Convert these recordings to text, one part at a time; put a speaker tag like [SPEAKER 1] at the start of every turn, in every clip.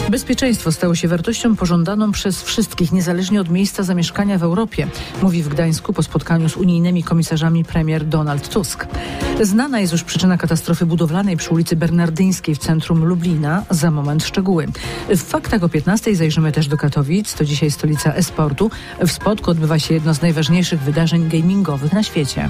[SPEAKER 1] Bezpieczeństwo stało się wartością pożądaną przez wszystkich, niezależnie od miejsca zamieszkania w Europie, mówi w Gdańsku po spotkaniu z unijnymi komisarzami premier Donald Tusk. Znana jest już przyczyna katastrofy budowlanej przy ulicy Bernardyńskiej w centrum Lublina. Za moment szczegóły. W faktach o 15:00 zajrzymy też do Katowic. To dzisiaj stolica e-sportu. W Spodku odbywa się jedno z najważniejszych wydarzeń gamingowych na świecie.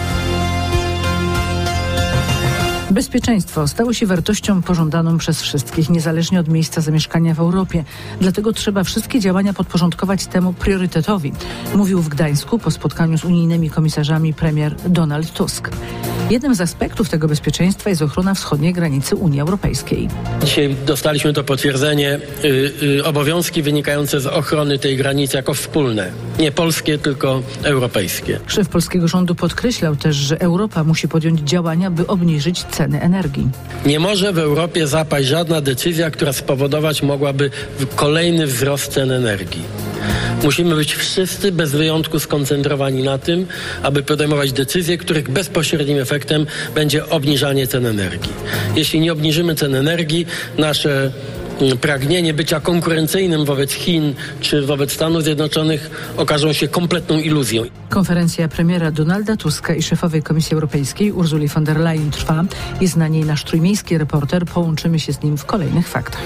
[SPEAKER 1] Bezpieczeństwo stało się wartością pożądaną przez wszystkich, niezależnie od miejsca zamieszkania w Europie. Dlatego trzeba wszystkie działania podporządkować temu priorytetowi, mówił w Gdańsku po spotkaniu z unijnymi komisarzami premier Donald Tusk. Jednym z aspektów tego bezpieczeństwa jest ochrona wschodniej granicy Unii Europejskiej.
[SPEAKER 2] Dzisiaj dostaliśmy to potwierdzenie, obowiązki wynikające z ochrony tej granicy jako wspólne. Nie polskie, tylko europejskie.
[SPEAKER 1] Szef polskiego rządu podkreślał też, że Europa musi podjąć działania, by obniżyć ceny energii.
[SPEAKER 2] Nie może w Europie zapaść żadna decyzja, która spowodować mogłaby kolejny wzrost cen energii. Musimy być wszyscy bez wyjątku skoncentrowani na tym, aby podejmować decyzje, których bezpośrednim efektem będzie obniżanie cen energii. Jeśli nie obniżymy cen energii, nasze pragnienie bycia konkurencyjnym wobec Chin czy wobec Stanów Zjednoczonych okażą się kompletną iluzją.
[SPEAKER 1] Konferencja premiera Donalda Tuska i szefowej Komisji Europejskiej Ursuli von der Leyen trwa. Jest na niej nasz trójmiejski reporter. Połączymy się z nim w kolejnych faktach.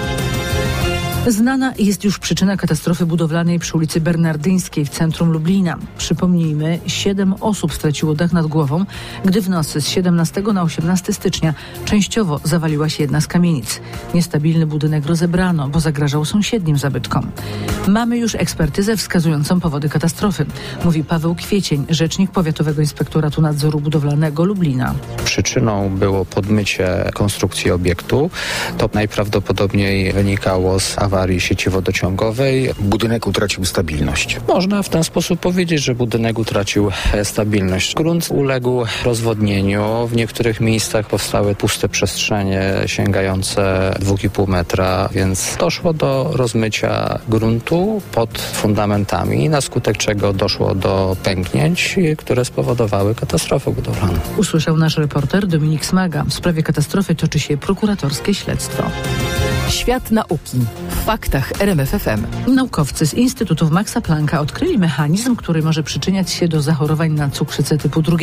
[SPEAKER 1] Znana jest już przyczyna katastrofy budowlanej przy ulicy Bernardyńskiej w centrum Lublina. Przypomnijmy, 7 osób straciło dach nad głową, gdy w nocy z 17 na 18 stycznia częściowo zawaliła się jedna z kamienic. Niestabilny budynek rozebrano, bo zagrażał sąsiednim zabytkom. Mamy już ekspertyzę wskazującą powody katastrofy, mówi Paweł Kwiecień, rzecznik Powiatowego Inspektoratu Nadzoru Budowlanego Lublina.
[SPEAKER 3] Przyczyną było podmycie konstrukcji obiektu. To najprawdopodobniej wynikało z awarii sieci wodociągowej.
[SPEAKER 4] Budynek utracił stabilność.
[SPEAKER 3] Można w ten sposób powiedzieć, że budynek utracił stabilność. Grunt uległ rozwodnieniu. W niektórych miejscach powstały puste przestrzenie sięgające 2,5 metra, więc doszło do rozmycia gruntu pod fundamentami, na skutek czego doszło do pęknięć, które spowodowały katastrofę budowlaną.
[SPEAKER 1] Usłyszał nasz reporter Dominik Smaga. W sprawie katastrofy toczy się prokuratorskie śledztwo.
[SPEAKER 5] Świat nauki. W faktach RMF FM.
[SPEAKER 1] Naukowcy z Instytutów Maxa Plancka odkryli mechanizm, który może przyczyniać się do zachorowań na cukrzycę typu 2.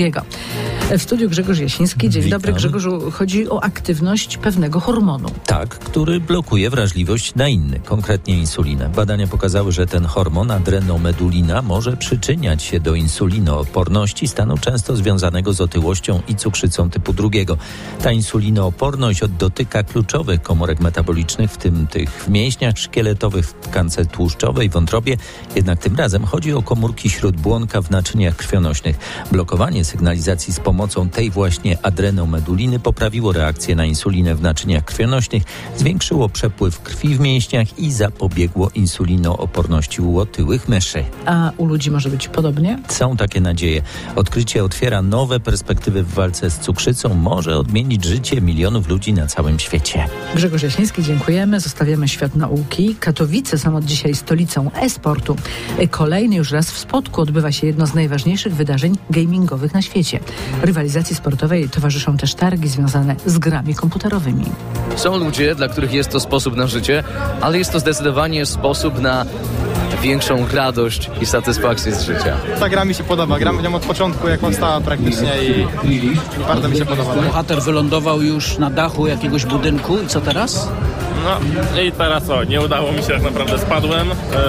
[SPEAKER 1] W studiu Grzegorz Jasiński. Dzień dobry, Grzegorzu. Chodzi o aktywność pewnego hormonu.
[SPEAKER 6] Tak, który blokuje wrażliwość na inny, konkretnie insulinę. Badania pokazały, że ten hormon, adrenomedulina, może przyczyniać się do insulinooporności, stanu często związanego z otyłością i cukrzycą typu 2. Ta insulinooporność dotyka kluczowych komórek metabolicznych, w tym tych w mięśniach szkieletowych, w tkance tłuszczowej, wątrobie. Jednak tym razem chodzi o komórki śródbłonka w naczyniach krwionośnych. Blokowanie sygnalizacji z pomocą tej właśnie adrenomeduliny poprawiło reakcję na insulinę w naczyniach krwionośnych, zwiększyło przepływ krwi w mięśniach i zapobiegło insulinooporności u otyłych myszy.
[SPEAKER 1] A u ludzi może być podobnie?
[SPEAKER 6] Są takie nadzieje. Odkrycie otwiera nowe perspektywy w walce z cukrzycą, może odmienić życie milionów ludzi na całym świecie.
[SPEAKER 1] Grzegorz Jasiński, dziękujemy. Zostawiamy świat nauki. Katowice są od dzisiaj stolicą e-sportu. Kolejny już raz w Spodku odbywa się jedno z najważniejszych wydarzeń gamingowych na świecie. Rywalizacji sportowej towarzyszą też targi związane z grami komputerowymi.
[SPEAKER 7] Są ludzie, dla których jest to sposób na życie, ale jest to zdecydowanie sposób na większą radość i satysfakcję z życia.
[SPEAKER 8] Ta gra mi się podoba. Gram w nią od początku, jak powstała praktycznie i bardzo mi się podoba.
[SPEAKER 9] Bohater wylądował już na dachu jakiegoś budynku i co teraz?
[SPEAKER 10] No i teraz nie udało mi się, tak naprawdę spadłem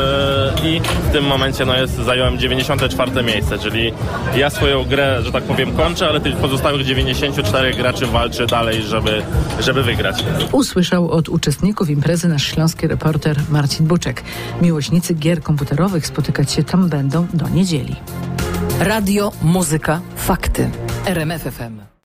[SPEAKER 10] i w tym momencie zająłem 94. miejsce, czyli ja swoją grę, że tak powiem, kończę, ale tych pozostałych 94 graczy walczy dalej, żeby wygrać.
[SPEAKER 1] Usłyszał od uczestników imprezy nasz śląski reporter Marcin Buczek. Miłośnicy gier komputerowych spotykać się tam będą do niedzieli.
[SPEAKER 5] Radio, muzyka, fakty. RMF FM.